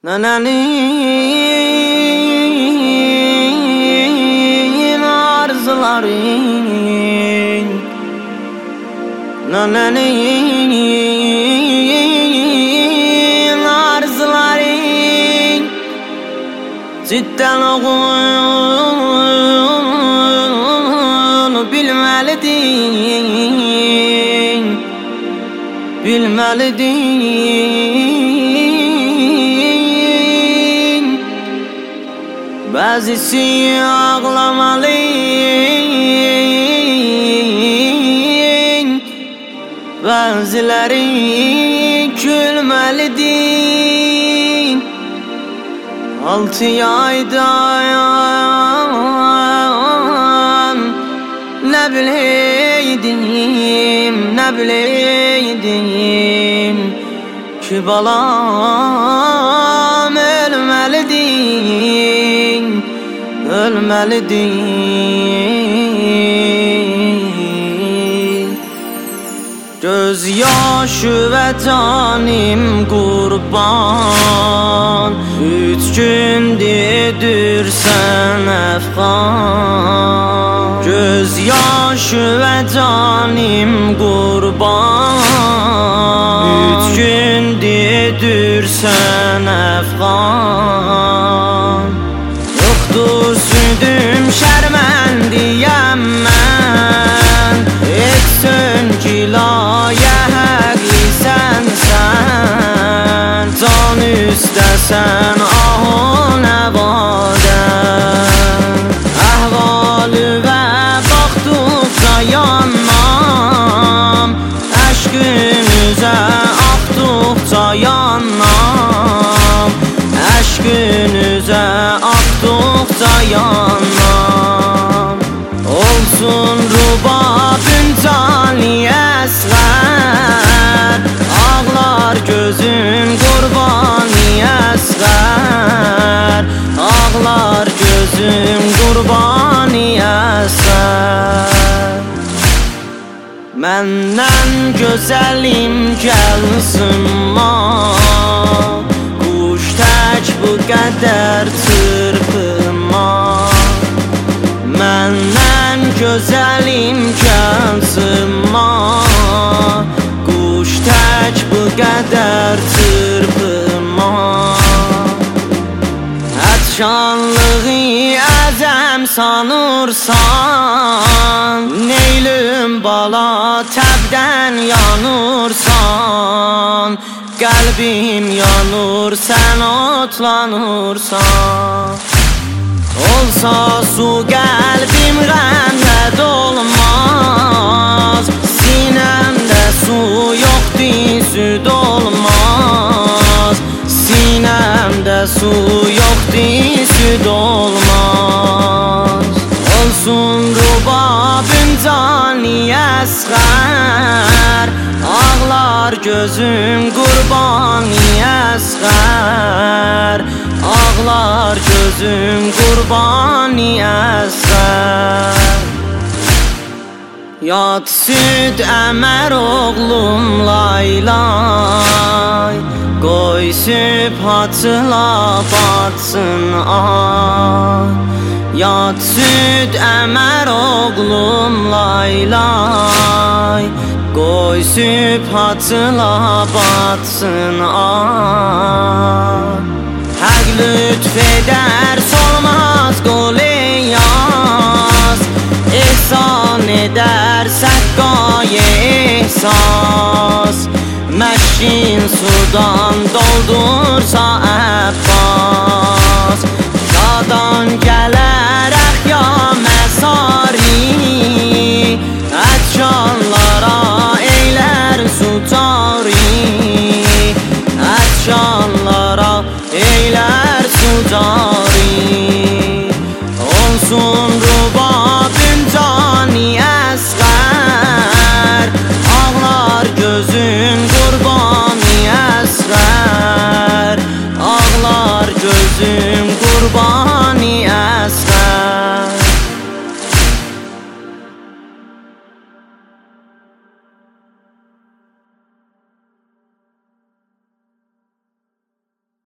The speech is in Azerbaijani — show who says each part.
Speaker 1: Nanenin arzuların, nanenin arzuların cidden oğul bilmeliydin, bilmeliydin. Bazısı ağlamalı, bazıları gülmelidir. 6 aydan ne bileydim ki balam ölmelidir. Gözyaşı ve canım kurban, 3 gündür sen efkan. Gözyaşı ve canım kurban, 3 gündür sen efkan. Yoktur südüm şermendiyem mən, etsin ki laye həqlisen sen. Can üstəsən ahun əvadən, əhvalı və baxdıqca yanmam, əşqinizə axdıqca yanmam, əşqinizə axdıqca yanmam. Olsun rubabın cani əsğər, ağlar gözüm qurbani əsğər, ağlar gözüm qurbani əsğər. Məndən gözəlim gəlsin ma, kuş tək bu qədər çırpınma. Məndən gözəlim gəlsin ma, kuş tək bu qədər çırpınma. Ətşanlığı əzəm sanırsan, neylüm bala təbdən yanırsan. Qəlbim yanır, sən otlanırsan. Olsa su qəlbim qəmlə dolmaz, sinəmdə su yoxdur, süd olmaz. Sinəmdə su yoxdur, süd olmaz. Olsun rubabın cani əsğər, ağlar gözüm qurbani əsğər, ağlar gözüm qurbani əsğər. Yad süd əmər oğlum laylay, qoy sübhatla batsın ay. Yad süd əmər oğlum laylay, qoy sübhatla batsın ay. Həq lütf edər solmaz qoleyaz, ehsan edər səqqaye ehsas. Məşkin sudan doldursa Əbbas, dadan gələr əxya məsari. Ətşanlara eylər su cari, ətşanlara eylər su cari.